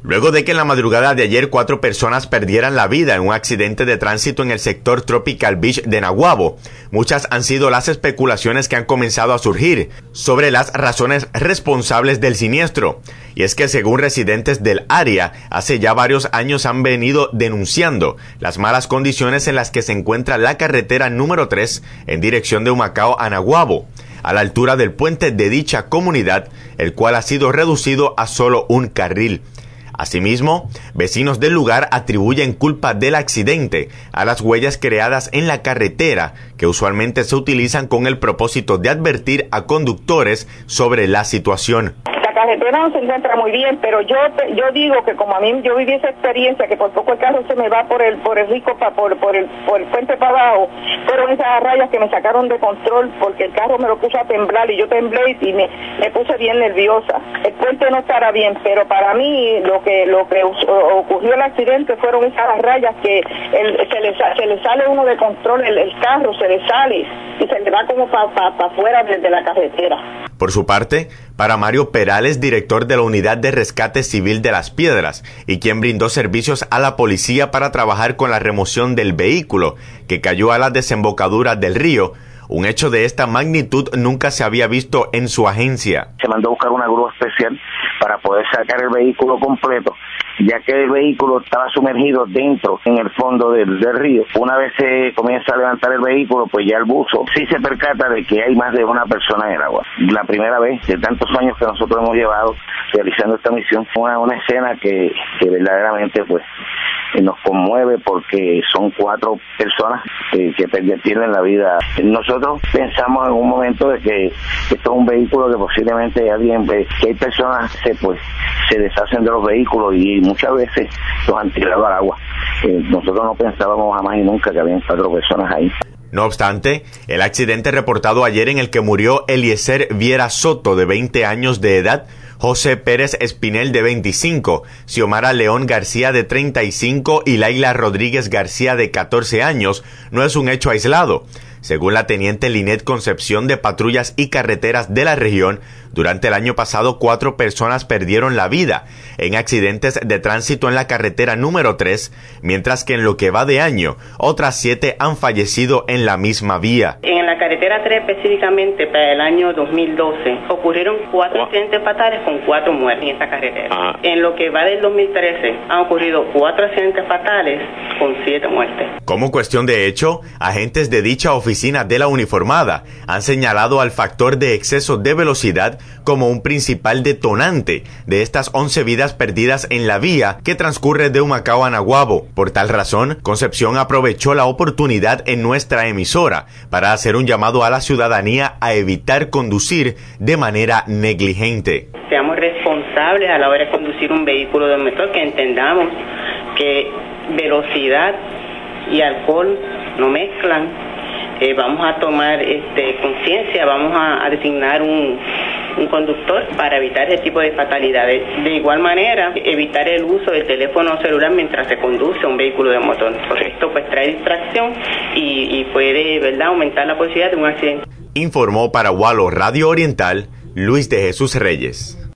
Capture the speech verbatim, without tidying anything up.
Luego de que en la madrugada de ayer cuatro personas perdieran la vida en un accidente de tránsito en el sector Tropical Beach de Naguabo, muchas han sido las especulaciones que han comenzado a surgir sobre las razones responsables del siniestro. Y es que según residentes del área, hace ya varios años han venido denunciando las malas condiciones en las que se encuentra la carretera número tres en dirección de Humacao a Naguabo, a la altura del puente de dicha comunidad, el cual ha sido reducido a solo un carril. Asimismo, vecinos del lugar atribuyen culpa del accidente a las huellas creadas en la carretera, que usualmente se utilizan con el propósito de advertir a conductores sobre la situación. La carretera no se encuentra muy bien, pero yo yo digo que como a mí yo viví esa experiencia, que por poco el carro se me va por el por el rico pa, por por el por el puente para abajo, fueron esas rayas que me sacaron de control porque el carro me lo puso a temblar y yo temblé y me, me puse bien nerviosa. El puente no estará bien, pero para mí lo que lo que ocurrió el accidente fueron esas rayas que el, se, le, se le sale uno de control, el, el carro se le sale y se le va como para pa, pa afuera desde la carretera. Por su parte, para Mario Perales, director de la Unidad de Rescate Civil de Las Piedras, y quien brindó servicios a la policía para trabajar con la remoción del vehículo que cayó a la desembocadura del río, un hecho de esta magnitud nunca se había visto en su agencia. Se mandó a buscar una grúa especial para poder sacar el vehículo completo, ya que el vehículo estaba sumergido dentro, en el fondo del, del río. Una vez se comienza a levantar el vehículo, pues ya el buzo sí se percata de que hay más de una persona en el agua. La primera vez de tantos años que nosotros hemos llevado realizando esta misión, fue una, una escena que, que verdaderamente pues nos conmueve porque son cuatro personas que, que pierden la vida. Nosotros pensamos en un momento de que esto es un vehículo que posiblemente alguien, que hay personas se pues se deshacen de los vehículos y muchas veces los han tirado al agua. Eh, nosotros no pensábamos jamás y nunca que habían cuatro personas ahí. No obstante, el accidente reportado ayer en el que murió Eliezer Viera Soto, de veinte años de edad, José Pérez Espinel, de veinticinco, Xiomara León García, de treinta y cinco, y Laila Rodríguez García, de catorce años, no es un hecho aislado. Según la teniente Linet Concepción de Patrullas y Carreteras de la región, durante el año pasado cuatro personas perdieron la vida en accidentes de tránsito en la carretera número tres, mientras que en lo que va de año, otras siete han fallecido en la misma vía. En la carretera tres específicamente, para el año dos mil doce, ocurrieron cuatro accidentes fatales con cuatro muertes en esta carretera. Ah. En lo que va del dos mil trece, han ocurrido cuatro accidentes fatales con siete muertes. Como cuestión de hecho, agentes de dicha oficina de la uniformada han señalado al factor de exceso de velocidad como un principal detonante de estas once vidas perdidas en la vía que transcurre de Humacao a Naguabo. Por tal razón, Concepción aprovechó la oportunidad en nuestra emisora para hacer un llamado a la ciudadanía a evitar conducir de manera negligente. Seamos responsables a la hora de conducir un vehículo de motor, que entendamos que velocidad y alcohol no mezclan. Eh, vamos a tomar este, conciencia, vamos a, a designar un, un conductor para evitar ese tipo de fatalidades. De igual manera, evitar el uso del teléfono celular mientras se conduce un vehículo de motor, porque esto pues trae distracción y, y puede, ¿verdad?, aumentar la posibilidad de un accidente. Informó para Walo Radio Oriental, Luis de Jesús Reyes.